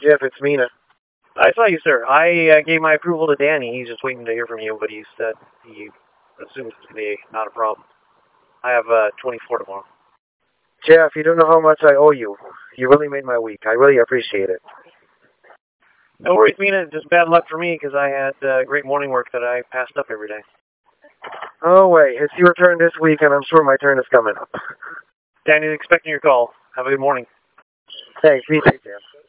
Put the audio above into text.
Jeff, it's Mina. I saw you, sir. I gave my approval to Danny. He's just waiting to hear from you, but he said he assumes it's going to be not a problem. I have 24 tomorrow. Jeff, you don't know how much I owe you. You really made my week. I really appreciate it. No worries, Mina. Just bad luck for me because I had great morning work that I passed up every day. Oh, wait. It's your turn this week, and I'm sure my turn is coming up. Danny's expecting your call. Have a good morning. Thanks. Me too, Jeff.